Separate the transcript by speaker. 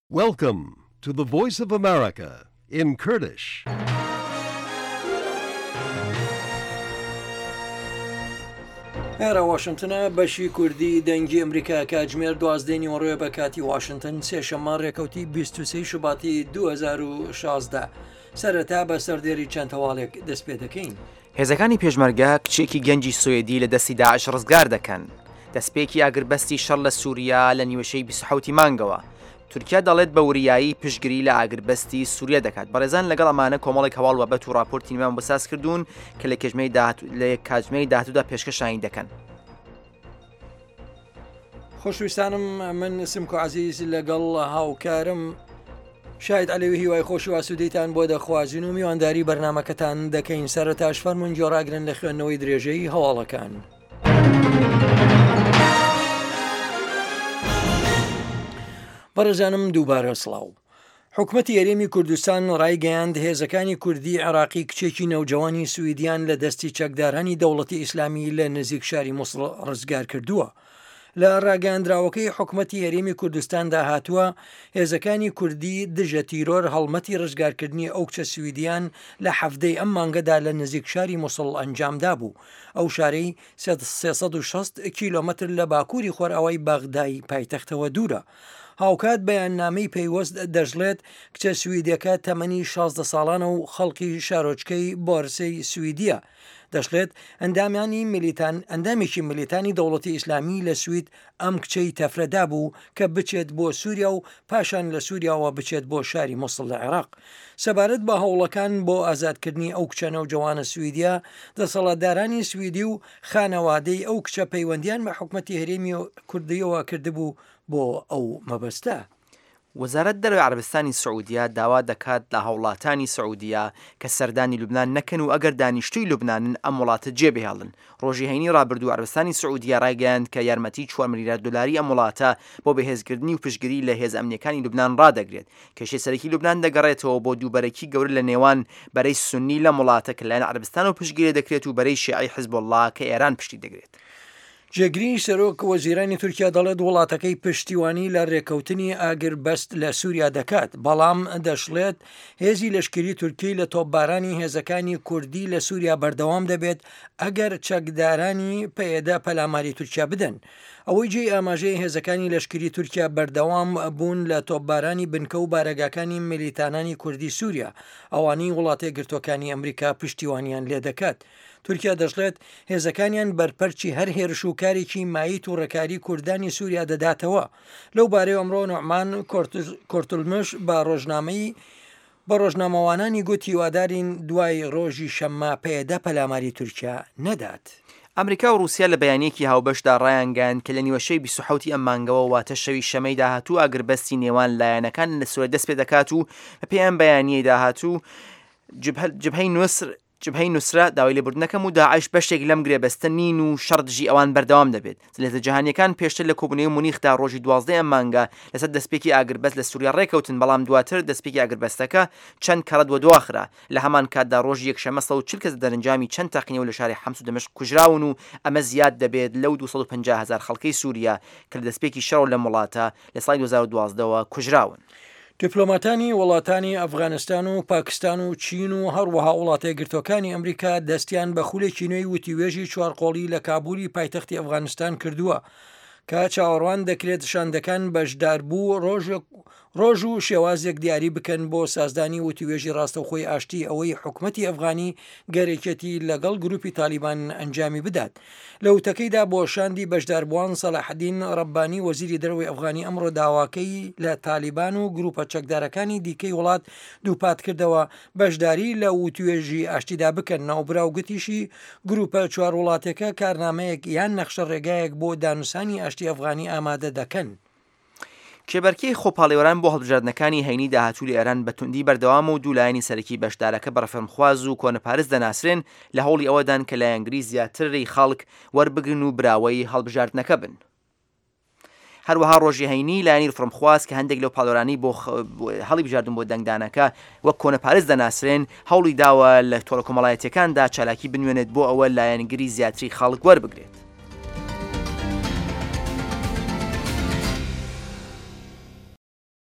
Speaker 1: Welcome to the Voice of America in Kurdish.
Speaker 2: ئێرە واشنگتنە بەشی کوردی دەنگی ئەمریکا کاتژمێر 12 ڕۆیە بە کاتی واشنگتن سێشەممە ڕێکەوتی 23 شوباتی 2016 سەرەتا بە سەردێری چەند هەواڵێک دەست پێ دەکەین.
Speaker 3: هێزەکانی پێشمەرگە کچێکی گەنجی سوێدی لە دەستی داعش ڕزگار دەکەن. دەستپێکی ئاگربەستی شەڕ لە سووریا لە نیوەشەی 27 مانگەوە. تورکیا دەڵێت بە وریایی پشتگیری لە ئاگربەستی سووریا دەکات. بەڕێزان لەگەڵ ئەمانە کۆمەڵێک هەواڵ وەبەت و راپۆرتی نیمان بەساز کردوون کە لە کاتژمەی داهاتوودا پێشکەشانی دەکەن.
Speaker 2: خۆشویستانم من سمکۆ عەزیز لەگەڵ هاوکارم شاید عەلەوی هیوای خۆش و ئاسوودەیتان بۆ دەخوازیین و میوانداری بەرنامەکەتان دەکەین. سەرەتاش فەرموون گۆڕاگرن لە خوێندنەوەی درێژەی هەواڵەکان. بەڕێزانم دووبارە سڵاو. حکوومەتی هەرێمی کوردستان ڕایگەیاند هێزەکانی کوردی عێراقی کچێکی نەوجەوانی سویدیان لە دەستی چەکدارانی دەوڵەتی ئیسلامی لە نزیک شاری مووسڵ ڕزگار کردووە. لە ڕاگەاندراوەکەی حکوومەتی هەرێمی کوردستاندا هاتووە هێزەکانی کوردی دژە تیرۆر هەڵمەتی ڕزگارکردنی ئەو کچە سویدیان لە هەفتەی ئەم مانگەدا لە نزیک شاری مووسڵ ئەنجامدا بوو. ئەو شارەی 360 کیلۆمەتر لە باکووری خۆرئاوای بەغدای پایتەختەوە دوورە. هاوکات بەیاننامەی پەیوەست دەژڵێت کچە سویدەکە تەمەنی 16 ساڵانە و خەڵکی شارۆچکەی بۆرسەی سویدیە. دەشڵێت ئەندامێکی ملیتانی دەوڵەتی ئیسلامی لە سوید ئەم کچەی تەفرەدا بوو کە بچێت بۆ سووریا و پاشان لە سووریاوە بچێت بۆ شاری مووسڵ لە عێراق. سەبارەت بە هەوڵەکان بۆ ئازادکردنی ئەو کچە نەوجەوانە سویدیا دەسەڵاتدارانی سویدی و خانەوادەی ئەو کچە پەیوەندیان بە حکوومەتی هەرێمی کوردیەوە کردبوو بۆ ئەو مەبەستە.
Speaker 3: وەزارەت دەرەوەی عەرەبستانی سعودیا داوا دەکات لە هەوڵاتانی سعودیا کە سەردانی لوبنان نەکەن و ئەگەر دانیشتووی لوبنانن ئەم وڵاتە جێبهێڵن. ڕۆژی هەینی ڕابردوو عەرەبستانی سعودیا ڕایگەیاند کە یارمەتی 4 ملیار دلاری ئەم وڵاتە بۆ بەهێزکردنی و پشتگیری لە هێز ئەمنیەکانی لوبنان ڕادەگرێت. کێشەی سەرەکی لوبنان دەگەڕێتەوە بۆ دووبەرەکی گەورە لە نێوان بەرەی سونی لە وڵاتە کە لەلایەن عەرەبستان و پشتگیری دەکرێت و بەرەی شیعی حیزبوڵڵا کە ئێران پشتی دەگرێت.
Speaker 2: جێگری سەرۆک وەزیرانی تورکیا دەڵێت وڵاتەکەی پشتیوانی لە ڕێکەوتنی ئاگربەست لە سووریا دەکات. بەڵام دەشڵێت هێزی لەشکری تورکی لە تۆپبارانی هێزەکانی کوردی لە سووریا بەردەوام دەبێت ئەگەر چەکدارانی پەیەدا پەلاماری تورکیا بدەن. ئەوەی جێ ئاماژەی هێزەکانی لەشکری تورکیا بەردەوام بوون لە تۆپبارانی بنکە و بارەگاکانی ملیتانانی کوردی سووریا ئەوانەی وڵاتی گرتوەکانی ئەمریکا پشتیوانیان لێ دەکات. تورکیا دەشڵێت هێزەکانیان بەرپەرچی هەر هێرش و کارێکی ماییت و ڕێکاری کوردانی سووریا دەداتەوە. لەو بارەی ئەمڕۆ نوعمان کورتولمش بە ڕۆژنامەوانانی گوتی وادارین دوای ڕۆژی شەممە پەیەدا پەلاماری تورکیا نەدات.
Speaker 3: ئەمریکا و رووسیا لە بەیانیەکی هاوبەشدا ڕایانگەیاند کە لە نیوەشەی 27 ئەم مانگەوە واتە شەوی شەمەی داهاتوو ئاگربەستی نێوان لایەنەکان لە سووریا دەست پێ دەکات و بە پێی ئەم بەیانیەی داهاتوو جبهەی نووسرا داوای لێبوردنەکەم و داعش بەشێک لەم گرێبەستە نین و شەڕدژی ئەوان بەردەوام دەبێت. لێتە جیهانیەکان پێشتر لە کۆبوونەوەی مونیخدا ڕۆژی 12 ئەم مانگە لەسەر دەستپێکی ئاگربەست لە سووریا ڕێکەوتن، بەڵام دواتر دەستپێکی ئاگربەستەکە چەند کەڕەت وە دواخرا. لە هەمان کاتدا ڕۆژی یەکشەمە 140 کەس دەرەنجامی چەند تەقینەوە لە شاری حەمس و دەمەشق کوژراون و ئەمە زیاد دەبێت لەو 250,000 خەڵکەی سووریا کە لە دەستپێکی شەڕ لە وڵاتە لە ساڵی 2012ەوە کوژراون.
Speaker 2: دیپلۆماتانی وڵاتانی ئەفغانستان و پاکستان و چین و هەروەها وڵاتە گرتوەکانی ئەمریکا دەستیان بە خولێکی نوێی وتیوێژی چوارقۆڵی لە کابووری پایتەختی ئەفغانستان کردووە کە چاوەڕوان دەکرێت شاندەکان بەشداربوو ڕۆژ و شێوازێک دیاری بکەن بۆ سازدانی وتیوێژی ڕاستەوخۆی ئاشتی ئەوەی حکوومەتی ئەفغانی گەرێکەتی لەگەڵ گروپی تالیبان ئەنجامی بدات. لە وتەکەیدا بۆ شاندی بەشداربووان سەلاحەدین ڕەبانی وەزیری دەرەوەی ئەفغانی ئەمڕۆ داواکەی لە تالیبان و گروپە چەکدارەکانی دیکەی وڵات دووپات کردەوە بەشداری لە وتیوێژی ئاشتیدا بکەن. ناوبراو گوتیشی گروپە چوار وڵاتەکە کارنامەیەک یان نەخشە ڕێگایەک بۆ دانووسانی ئاشتی ئەفغانی ئامادە دەکەن.
Speaker 3: کێبەرکەی خۆپاڵێوەران بۆ هەڵبژاردنەکانی هەینی داهاتوو لە ئێران بە توندی بەردەوام و دوولایانی سەرەکی بەشدارەکە بە ڕەفرمخواز و کۆنەپارێز دەناسرێن لە هەوڵی ئەوەدان کە لایەنگری زیاتری خەڵک وەربگرن و براوەی هەڵبژاردنەکە بن. هەروەها ڕۆژی هەینی لایەنی ڕفرمخواز کە هەندێک لەو پاڵێوەرانی بۆ هەڵی بژاردن بۆ دەنگدانەکە وەک کۆنەپارێز دەناسرێن هەوڵی داوە لە تۆڕە کۆمەڵایەتیەکاندا چالاکی بنوێنێت بۆ ئەوە لایەنگری زیاتری خەڵک وەربگرێت.